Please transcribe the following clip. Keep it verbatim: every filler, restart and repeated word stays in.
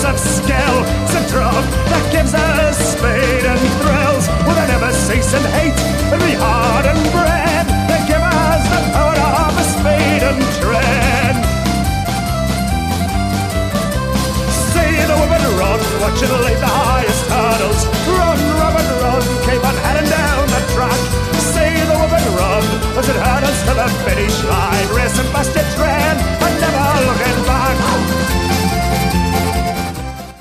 of skill, it's a drug that gives us